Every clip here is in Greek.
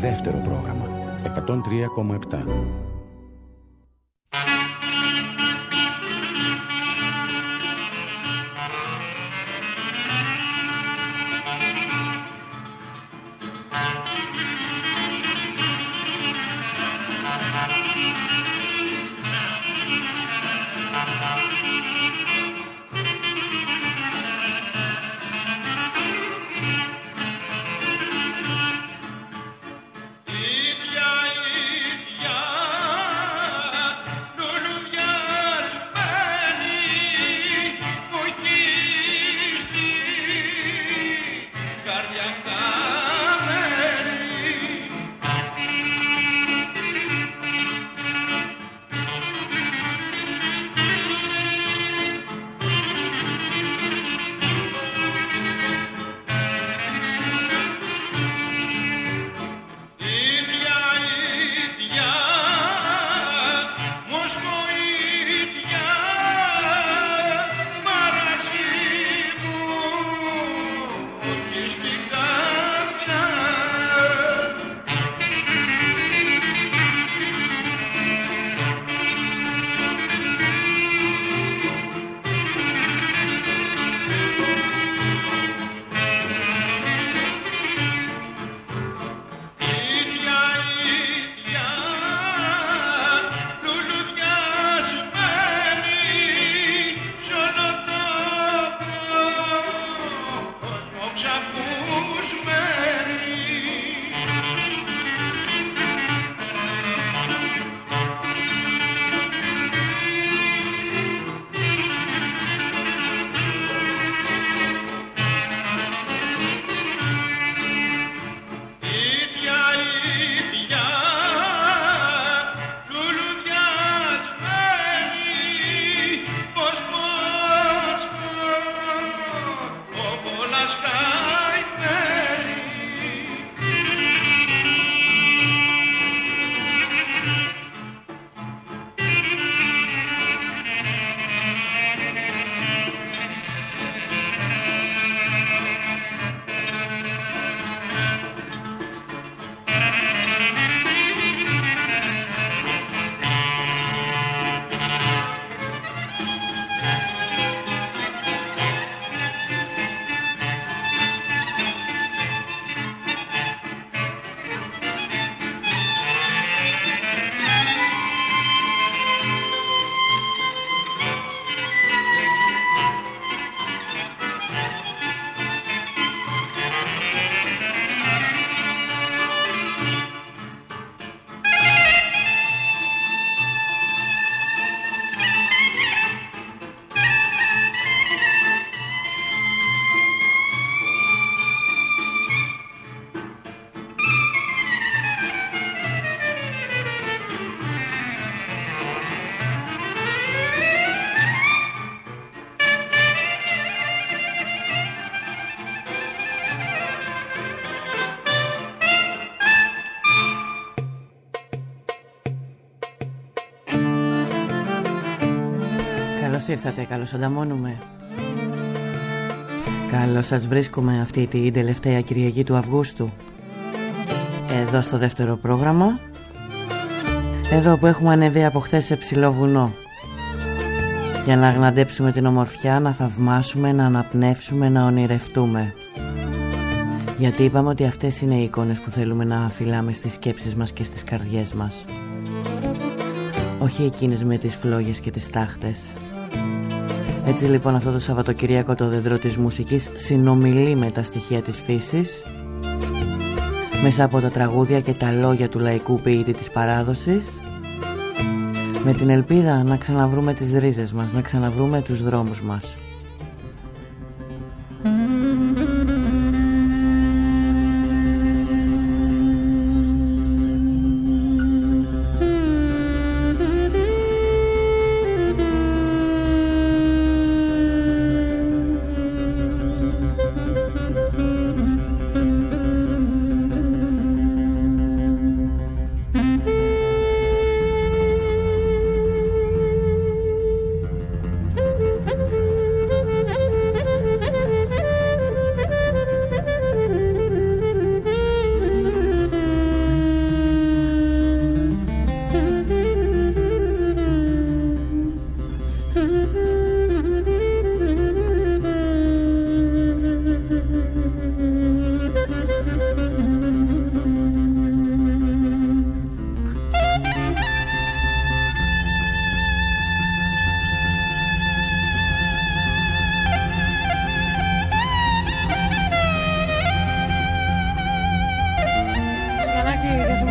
δεύτερο πρόγραμμα 103,7. Καλώς ήρθατε, καλώς ανταμώνουμε. Καλώς σας βρίσκουμε αυτή την τελευταία Κυριακή του Αυγούστου. Εδώ στο δεύτερο πρόγραμμα. Εδώ που έχουμε ανεβεί από χθες σε ψηλό βουνό. Για να αγναντέψουμε την ομορφιά, να θαυμάσουμε, να αναπνεύσουμε, να ονειρευτούμε. Γιατί είπαμε ότι αυτές είναι οι εικόνες που θέλουμε να φυλάμε στις σκέψεις μας και στις καρδιές μας. Όχι εκείνες με τις φλόγες και τις τάχτες. Έτσι λοιπόν αυτό το Σαββατοκυριακό το δέντρο της μουσικής συνομιλεί με τα στοιχεία της φύσης, μέσα από τα τραγούδια και τα λόγια του λαϊκού ποιήτη της παράδοσης, με την ελπίδα να ξαναβρούμε τις ρίζες μας, να ξαναβρούμε τους δρόμους μας.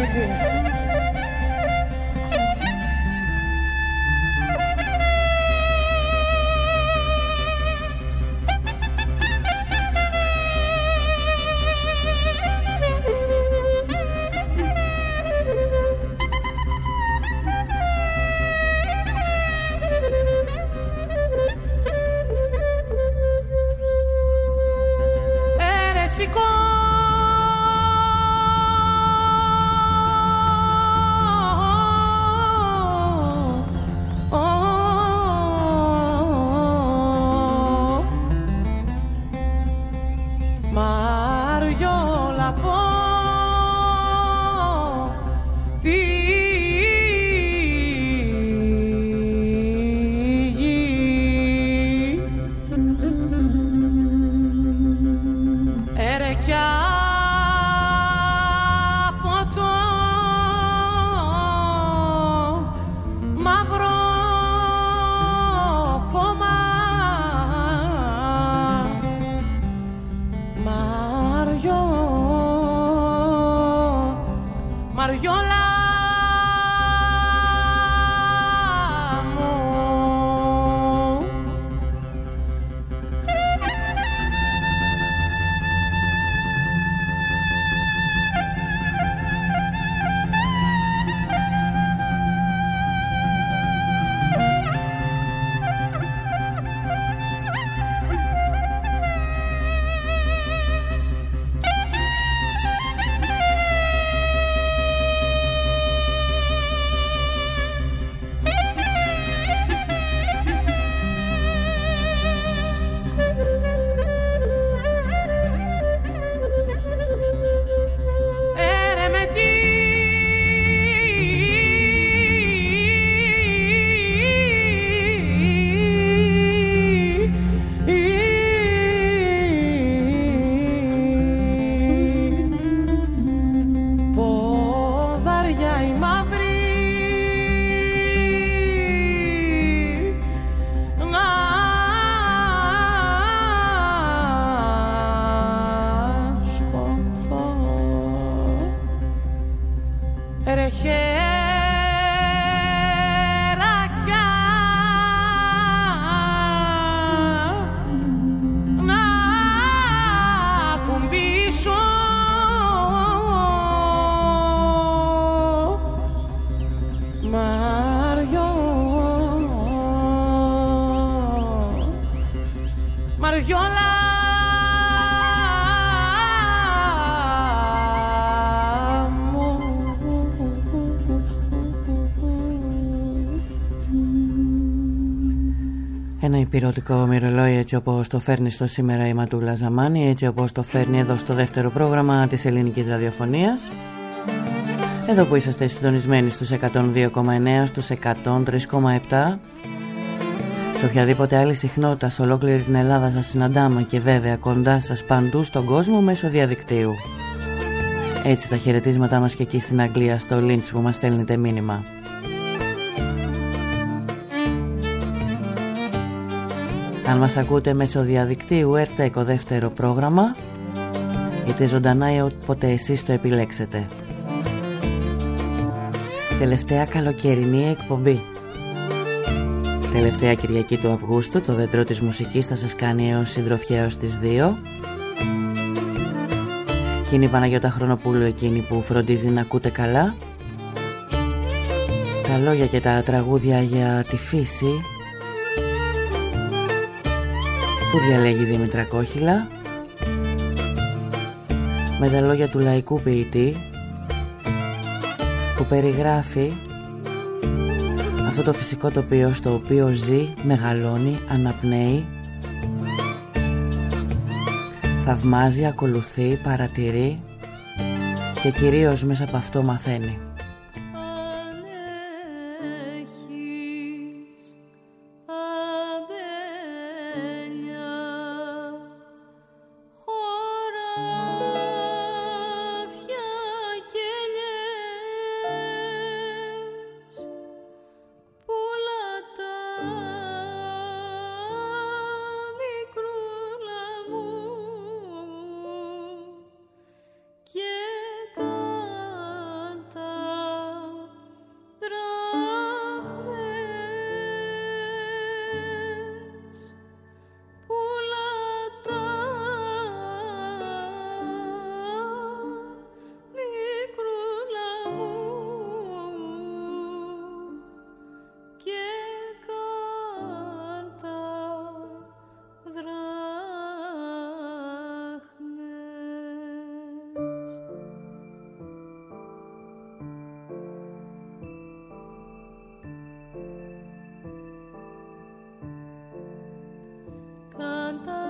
έτσι. Ένα υπηρετικό μυρολόι έτσι όπως το φέρνει στο σήμερα η Ματούλα Ζαμάνη, έτσι όπως το φέρνει εδώ στο δεύτερο πρόγραμμα της ελληνικής ραδιοφωνίας. Εδώ που είσαστε συντονισμένοι στους 102,9, στους 103,7. Σε οποιαδήποτε άλλη συχνότητα σε ολόκληρη την Ελλάδα σας συναντάμε και βέβαια κοντά σας παντού στον κόσμο μέσω διαδικτύου. Έτσι τα χαιρετίσματά μας και εκεί στην Αγγλία, στο Lynch που μας στέλνετε μήνυμα. Αν μας ακούτε μέσω διαδικτύου, έρτεκο δεύτερο πρόγραμμα, είτε ζωντανά ή όποτε εσείς το επιλέξετε. Τελευταία καλοκαιρινή εκπομπή. Τελευταία Κυριακή του Αυγούστου, το δέντρο της μουσικής θα σας κάνει έως συντροφιά έως τις 2. Και είναι η Παναγιώτα Χρονοπούλου εκείνη που φροντίζει να ακούτε καλά. Τα λόγια και τα τραγούδια για τη φύση που διαλέγει η Δήμητρα Κόχυλα, με τα λόγια του λαϊκού ποιητή που περιγράφει αυτό το φυσικό τοπίο στο οποίο ζει, μεγαλώνει, αναπνέει, θαυμάζει, ακολουθεί, παρατηρεί και κυρίως μέσα από αυτό μαθαίνει. Και κanta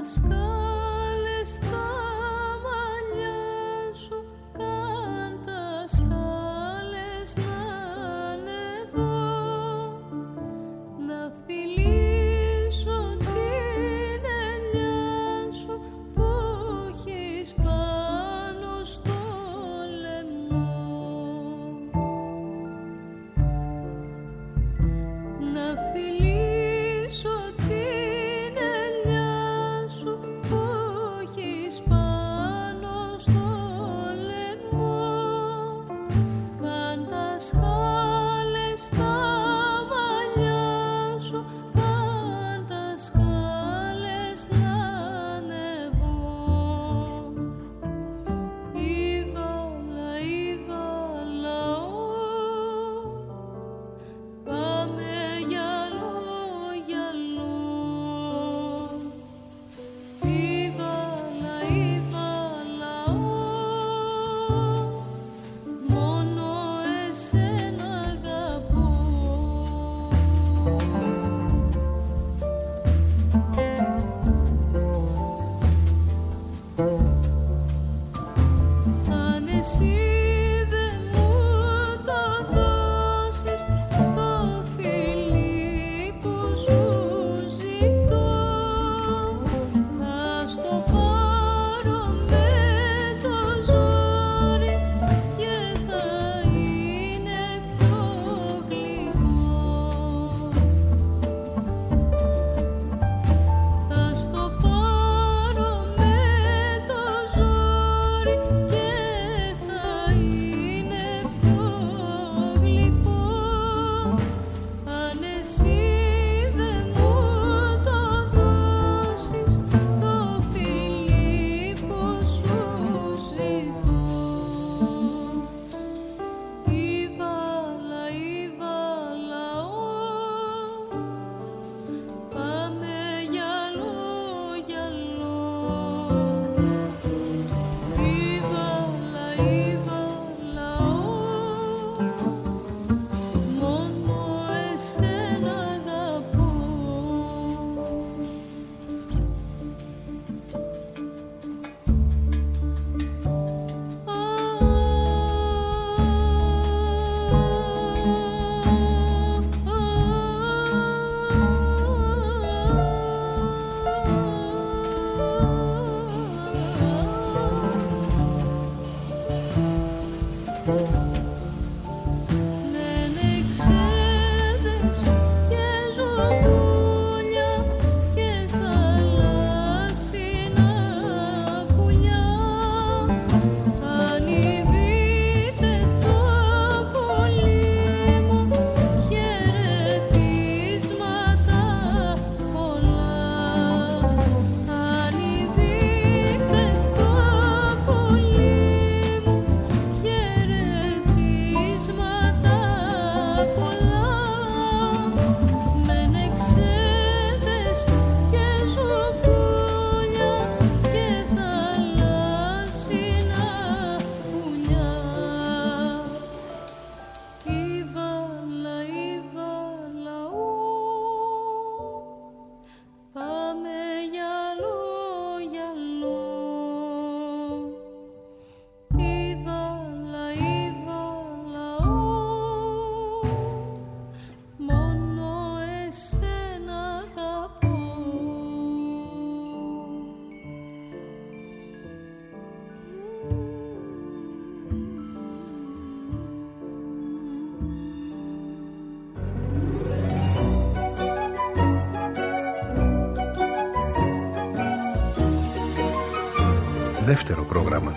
Δεύτερο πρόγραμμα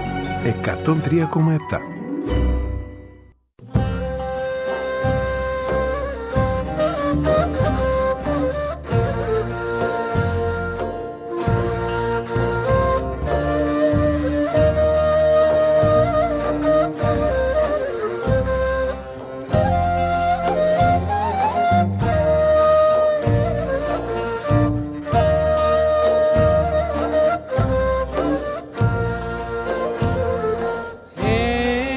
103,7. Hey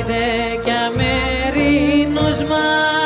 άιντε κι αμερίνωσμα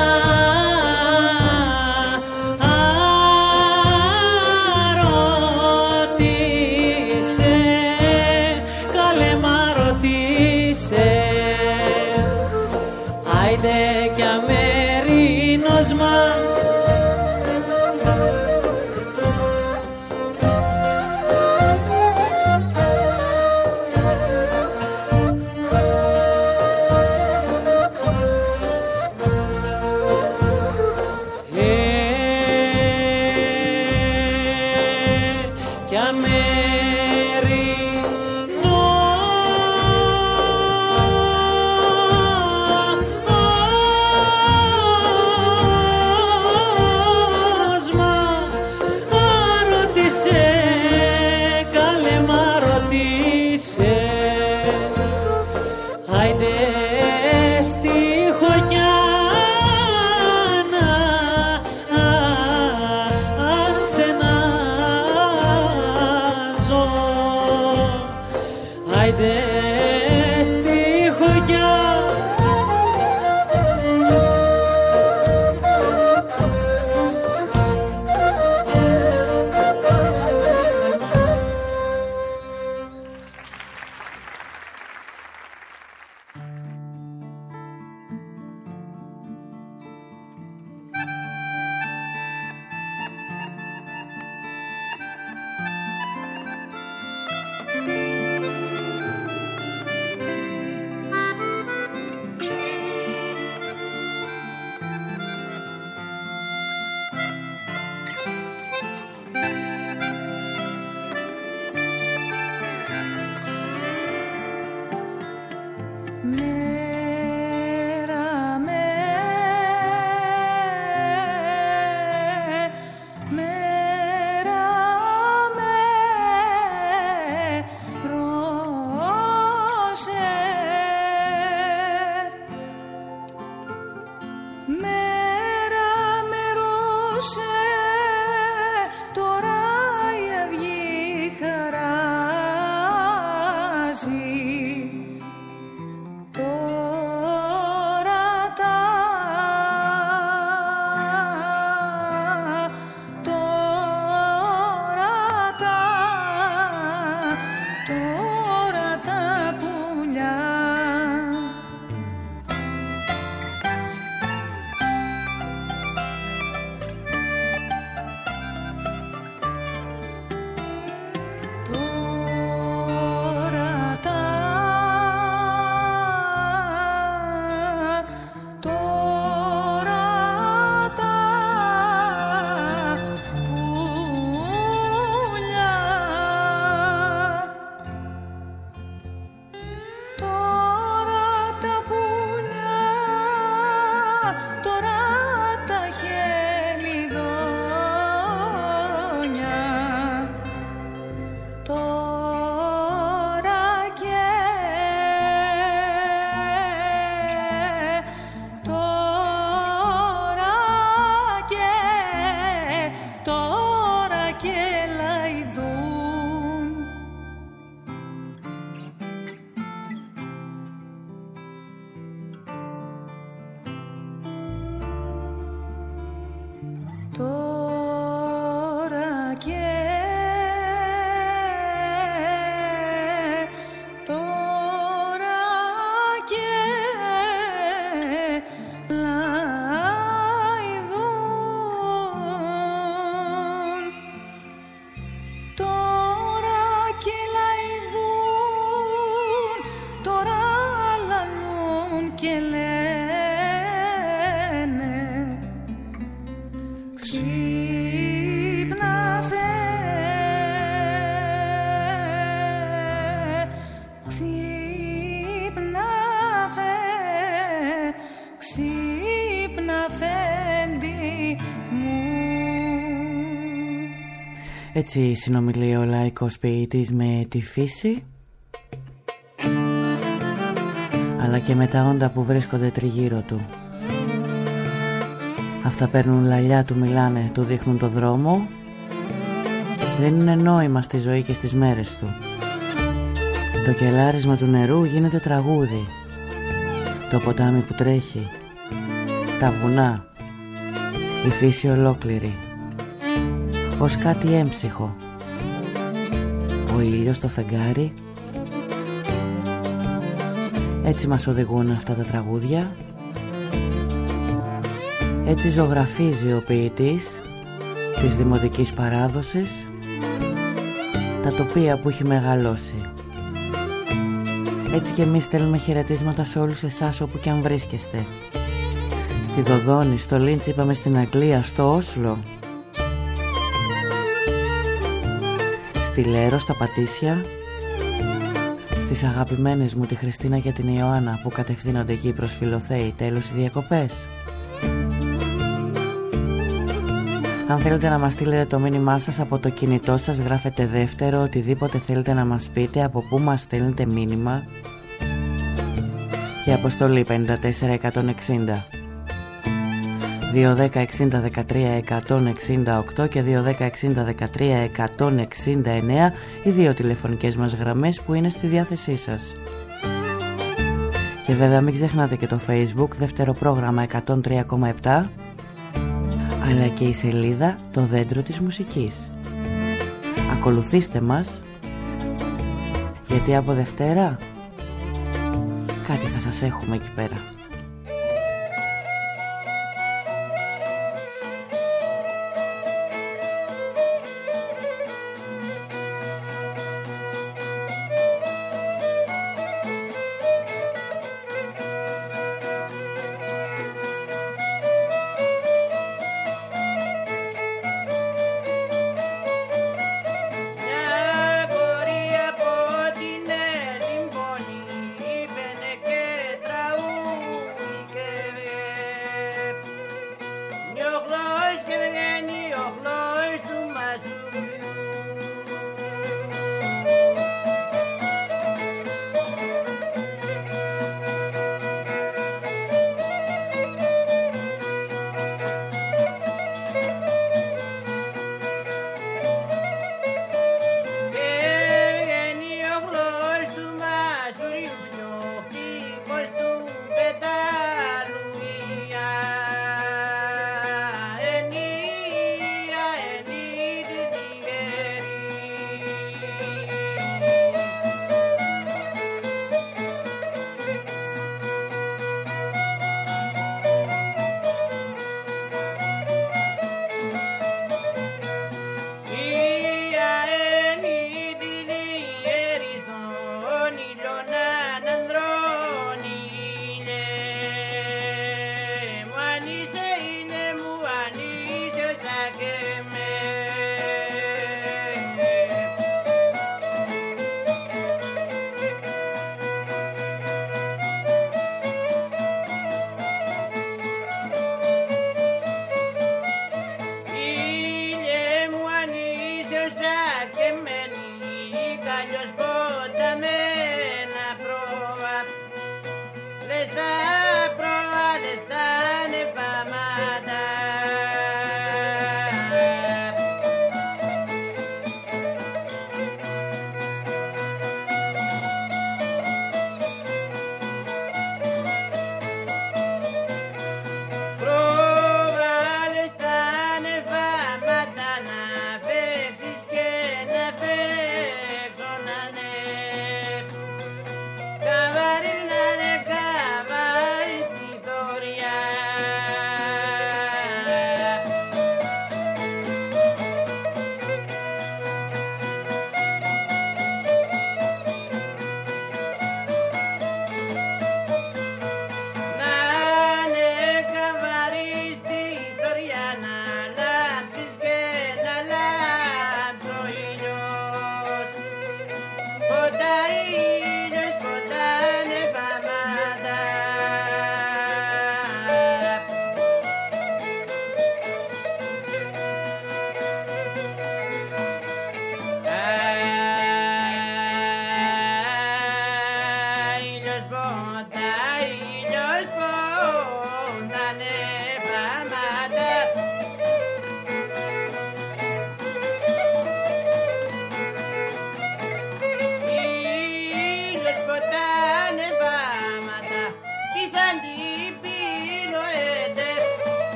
Έτσι συνομιλεί ο λαϊκός ποιητής με τη φύση, αλλά και με τα όντα που βρίσκονται τριγύρω του. Αυτά παίρνουν λαλιά, του μιλάνε, του δείχνουν το δρόμο. Δεν είναι νόημα στη ζωή και στις μέρες του. Το κελάρισμα του νερού γίνεται τραγούδι. Το ποτάμι που τρέχει, τα βουνά, η φύση ολόκληρη, ως κάτι έμψυχο, ο ήλιος στο φεγγάρι. Έτσι μας οδηγούν αυτά τα τραγούδια. Έτσι ζωγραφίζει ο ποιητής της δημοτικής παράδοσης τα τοπία που έχει μεγαλώσει. Έτσι και εμείς στέλνουμε χαιρετίσματα σε όλους εσάς όπου και αν βρίσκεστε. Στη Δοδόνη, στο Λίντς, είπαμε, στην Αγγλία, στο Όσλο, στη Λέρο, στα Πατήσια, στις αγαπημένες μου τη Χριστίνα και την Ιωάννα που κατευθύνονται εκεί προς Φιλοθέη. Τέλος οι διακοπές. Αν θέλετε να μας στείλετε το μήνυμά σας από το κινητό σας, γράφετε δεύτερο, οτιδήποτε θέλετε να μας πείτε, από πού μας στέλνετε μήνυμα, και αποστολή 54160 210 60 13 168 και 210 60 13 169, οι δύο τηλεφωνικές μας γραμμές που είναι στη διάθεσή σας. Και βέβαια μην ξεχνάτε και το Facebook, δεύτερο πρόγραμμα 103,7, αλλά και η σελίδα Το Δέντρο της Μουσικής. Ακολουθήστε μας, γιατί από Δευτέρα κάτι θα σας έχουμε εκεί πέρα. Πενε και τραού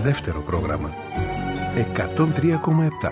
δεύτερο πρόγραμμα. 103,7.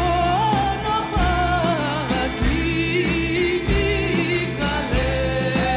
Βγάλε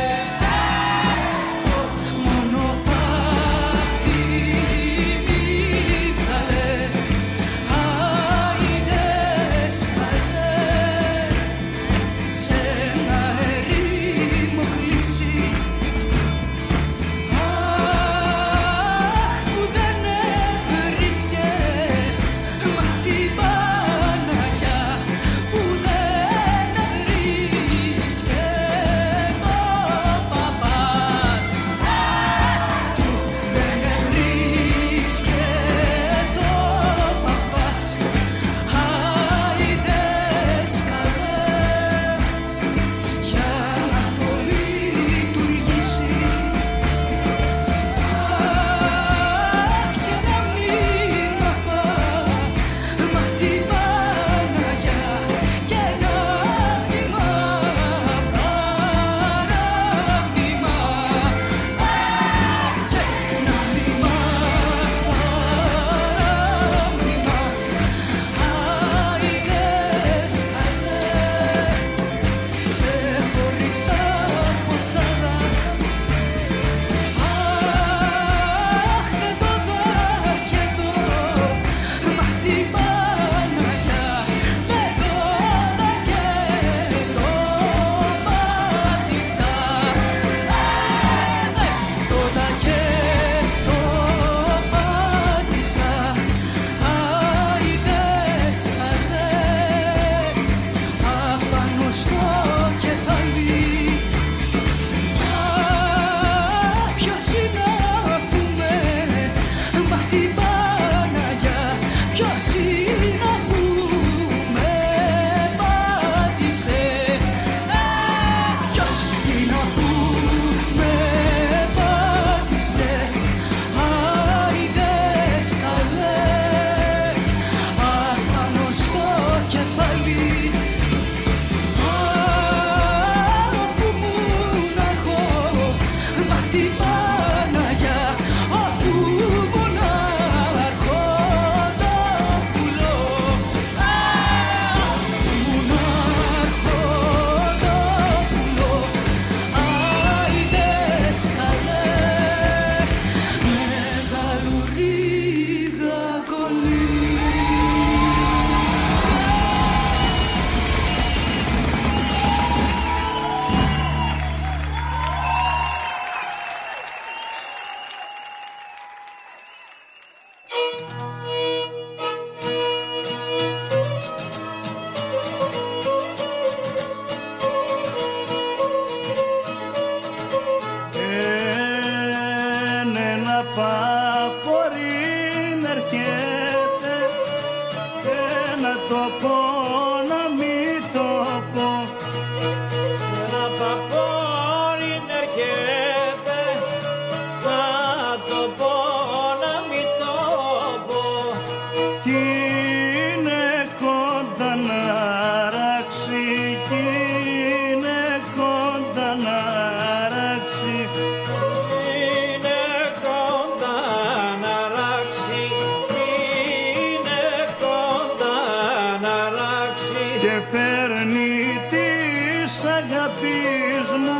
να ράξει. Είναι κοντά να ράξει, είναι κοντά να ράξει. Και φέρνει της αγάπης μου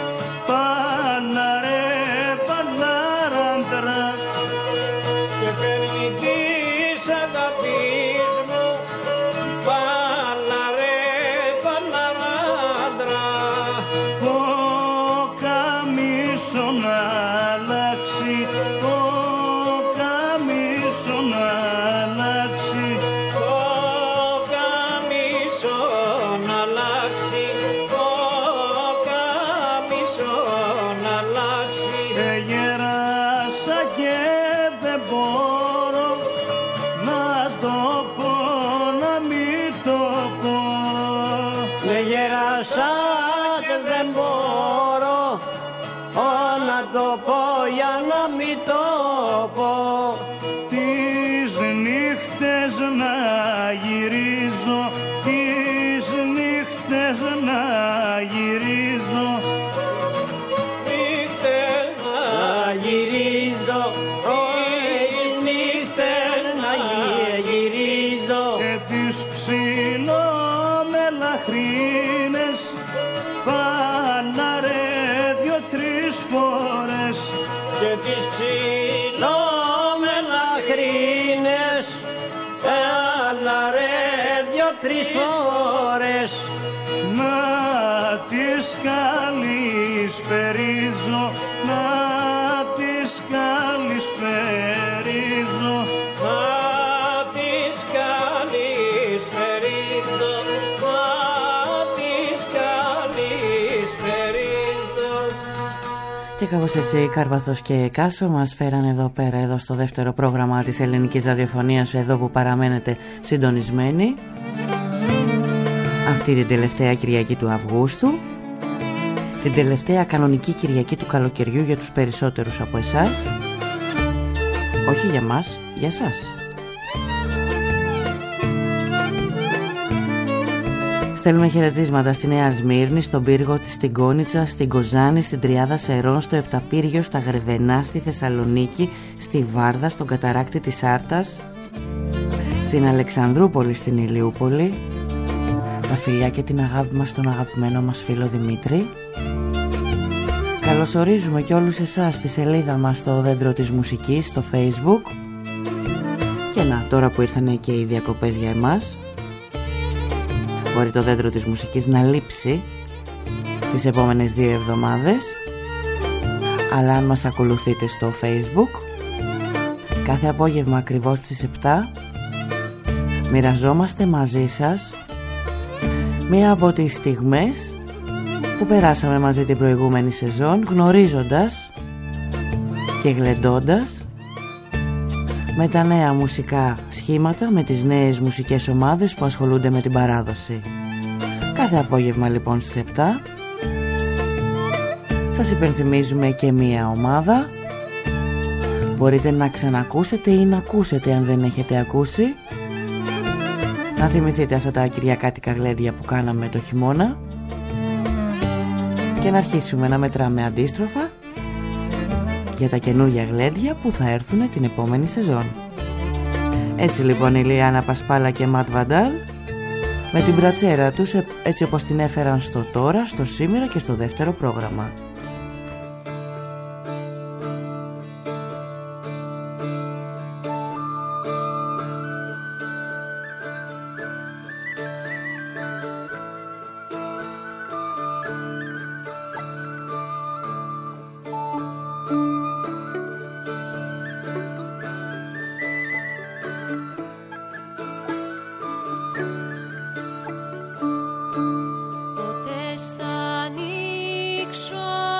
παλαρέ παλαράντρα. Και φέρνει της αγάπης μου παλαρέ παλαράντρα. Ο καμίσο να αλλάξει, ο καμίσο να αλλάξει, ο καμίσο να αλλάξει, ο καμίσο να αλλάξει. Γέρασα και δεν μπορώ να το πω, να μην το πω. Γέρασα και δεν μπορώ να το πω για να μην το πω. Τις νύχτες να γυρίζω, τις νύχτες να γυρίζω, νύχτες να γυρίζω, τις νύχτες να γυρίζω. Και τις ψιλομελαχρίνες πάλαρε 2-3 φορές. Και τις ψιλομελαχρίνες πάλαρε 2-3 φορές. Να τις καλησπερίζω, να τις καλησπερίζω, να τις καλησπερίζω, να τις καλησπερίζω. Και κάπως έτσι Κάρπαθος και Κάσο μας φέραν εδώ πέρα, εδώ στο δεύτερο πρόγραμμα της ελληνικής ραδιοφωνίας, εδώ που παραμένετε συντονισμένοι, αυτή την τελευταία Κυριακή του Αυγούστου, την τελευταία κανονική Κυριακή του καλοκαιριού για τους περισσότερους από εσάς. Όχι για μας, για σας. Στέλνουμε χαιρετίσματα στη Νέα Σμύρνη, στον Πύργο της, στην Κόνιτσα, στην Κοζάνη, στην Τριάδα Σερών, στο Επταπύργιο, στα Γρεβενά, στη Θεσσαλονίκη, στη Βάρδα, στον Καταράκτη της Άρτας, στην Αλεξανδρούπολη, στην Ηλιούπολη. Τα φιλιά και την αγάπη μας στον αγαπημένο μας φίλο Δημήτρη. Καλωσορίζουμε και όλους εσάς στη σελίδα μας στο Δέντρο της Μουσικής στο Facebook. Και να, τώρα που ήρθανε και οι διακοπές για εμάς, μπορεί το Δέντρο της Μουσικής να λείψει τις επόμενες 2 εβδομάδες, αλλά αν μας ακολουθείτε στο Facebook, κάθε απόγευμα ακριβώς στις 7 μοιραζόμαστε μαζί σας μία από τις στιγμές που περάσαμε μαζί την προηγούμενη σεζόν, γνωρίζοντας και γλεντώντας με τα νέα μουσικά σχήματα, με τις νέες μουσικές ομάδες που ασχολούνται με την παράδοση. Κάθε απόγευμα λοιπόν στις 7 σας υπενθυμίζουμε και μία ομάδα. Μπορείτε να ξανακούσετε ή να ακούσετε αν δεν έχετε ακούσει, να θυμηθείτε αυτά τα κυριακάτικα γλέντια που κάναμε το χειμώνα και να αρχίσουμε να μετράμε αντίστροφα για τα καινούργια γλέντια που θα έρθουν την επόμενη σεζόν. Έτσι λοιπόν η Λιάννα Πασπάλα και Ματ Βαντάλ με την μπρατσέρα τους, έτσι όπως την έφεραν στο τώρα, στο σήμερα και στο δεύτερο πρόγραμμα. Ποτέ θα ανοίξω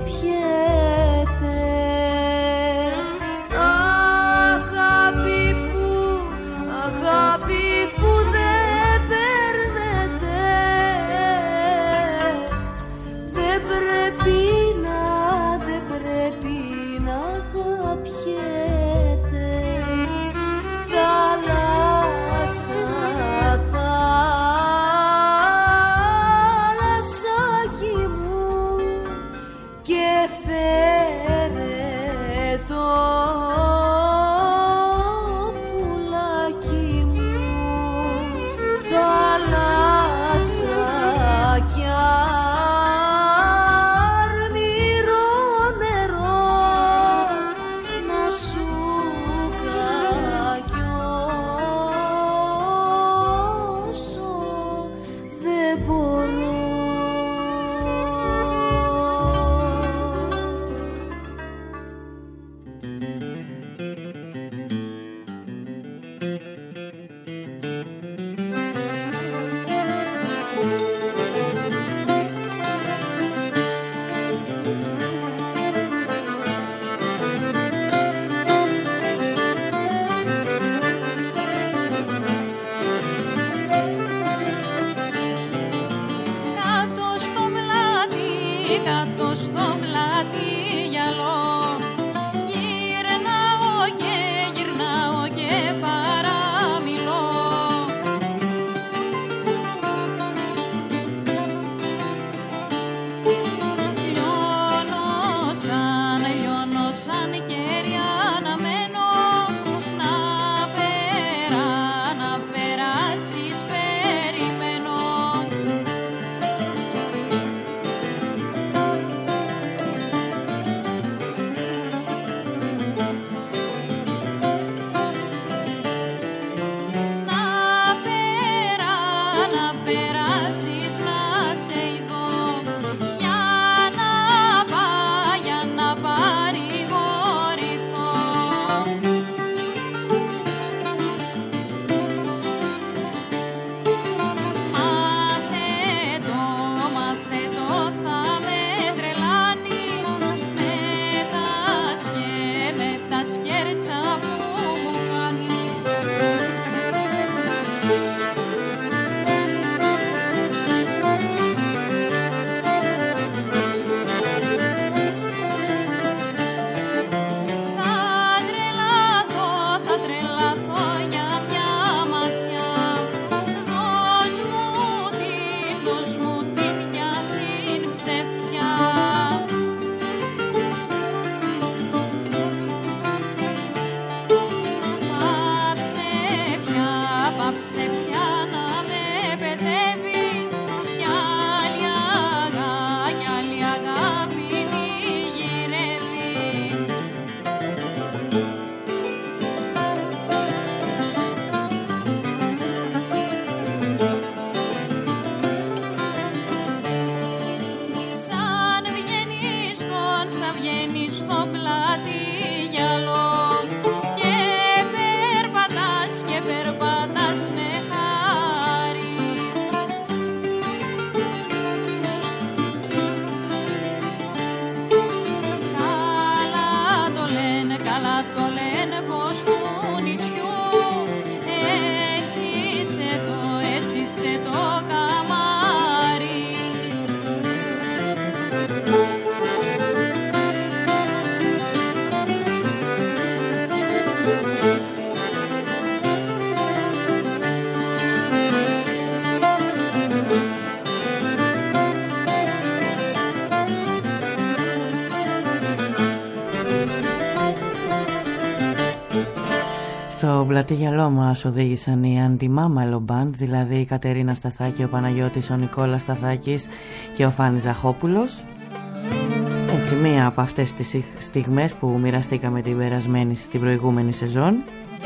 Στο πλατή γυαλό μας οδήγησαν οι Αντιμάμαλο Μπαντ, δηλαδή η Κατερίνα Σταθάκη, ο Παναγιώτης, ο Νικόλας Σταθάκης και ο Φάνης Ζαχόπουλος. Έτσι, μία από αυτές τις στιγμές που μοιραστήκαμε την προηγούμενη σεζόν.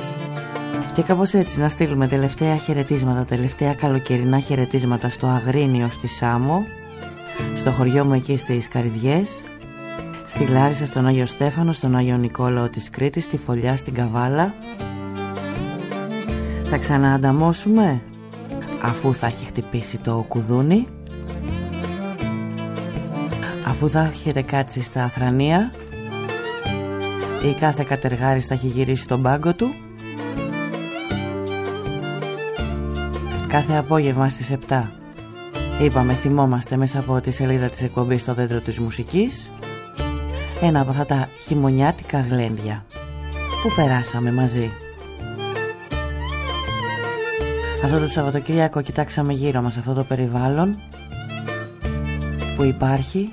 Και κάπως έτσι να στείλουμε τελευταία χαιρετίσματα, τελευταία καλοκαιρινά χαιρετίσματα στο Αγρίνιο στη Σάμο, στο χωριό μου εκεί στις Καρυδιές, στη Λάρισα, στον Άγιο Στέφανο, στον Άγιο Νικόλαο της Κρήτης, στη Φωλιά, στην Καβάλα. Θα ξαναανταμώσουμε αφού θα έχει χτυπήσει το κουδούνι. Αφού θα έχετε κάτσει στα Αθρανία ή κάθε κατεργάρης θα έχει γυρίσει στον πάγκο του, κάθε απόγευμα στις 7 είπαμε θυμόμαστε μέσα από τη σελίδα της εκπομπής στο δέντρο της μουσικής ένα από αυτά τα χειμωνιάτικα γλέντια που περάσαμε μαζί. Αυτό το Σαββατοκύριακο κοιτάξαμε γύρω μας αυτό το περιβάλλον που υπάρχει.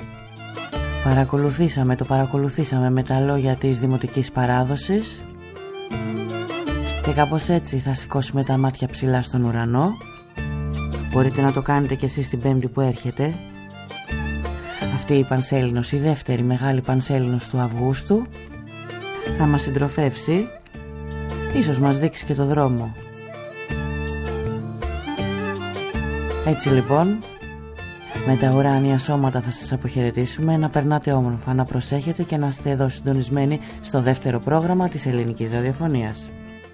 Το παρακολουθήσαμε με τα λόγια της δημοτικής παράδοσης και κάπως έτσι θα σηκώσουμε τα μάτια ψηλά στον ουρανό. Μπορείτε να το κάνετε και εσείς την Πέμπτη που έρχεται. Αυτή η Πανσέλινος, η δεύτερη μεγάλη Πανσέλινος του Αυγούστου, θα μας συντροφεύσει, ίσως μας δείξει και το δρόμο. Έτσι λοιπόν, με τα ουράνια σώματα θα σας αποχαιρετήσουμε. Να περνάτε όμορφα, να προσέχετε και να είστε εδώ συντονισμένοι στο δεύτερο πρόγραμμα της ελληνικής ραδιοφωνίας.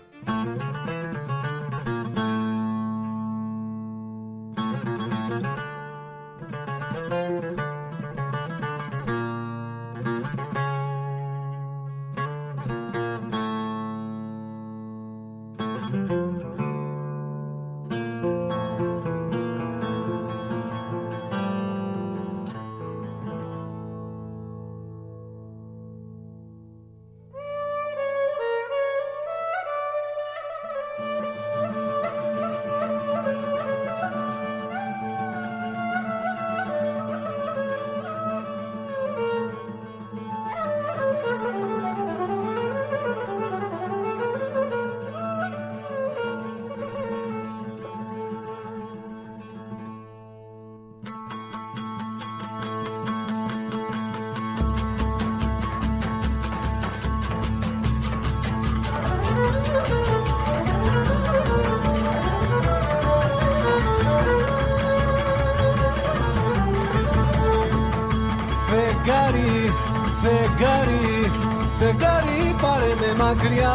Φεγγάρι πάρε με μακριά,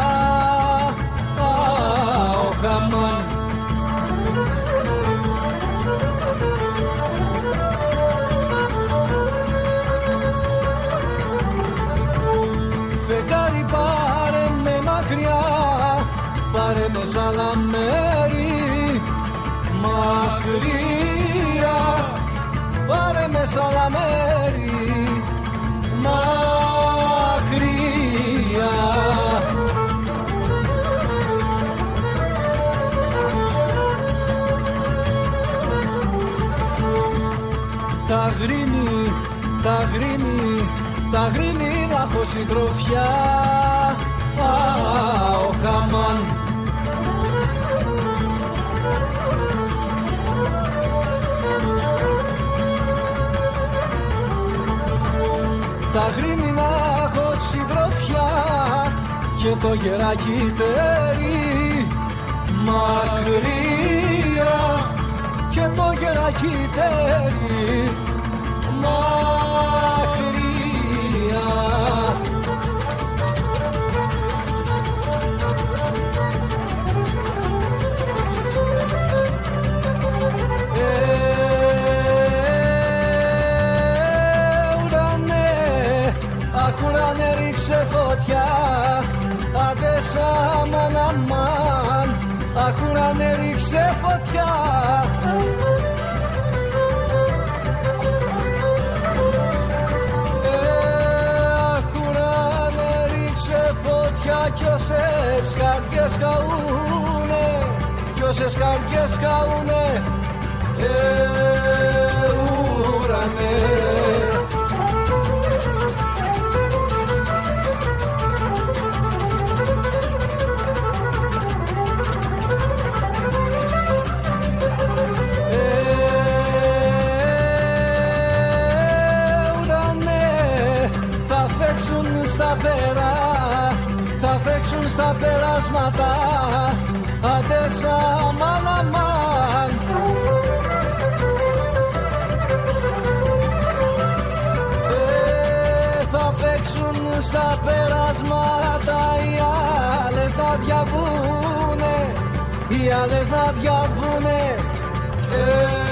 ο χαμάν. Φεγγάρι πάρε με μακριά, πάρε με σ' άλλα μέρη, μακριά, πάρε με σ' άλλα μέρη, τα γρήμη να έχω συντροφιά, ο χαμάν. Τα γρήμη να έχω συντροφιά και το γεράκι τέρι, μακριά, και το γεράκι τέρι, μακριά. Ουρανέ ρίξε φωτιά, άντε σαμάν αμάν, αχ ουρανέ ρίξε φωτιά. Αχ ουρανέ ρίξε φωτιά κι όσες καρδιές καούνε, κι όσες καρδιές καούνε, ουρανέ. Στα πέρα, θα φέξουν στα περάσματα, άντε σαμάν αμάν. Θα φέξουν στα περάσματα, οι άλλες να διαβούνε, οι άλλες να διαβούνε.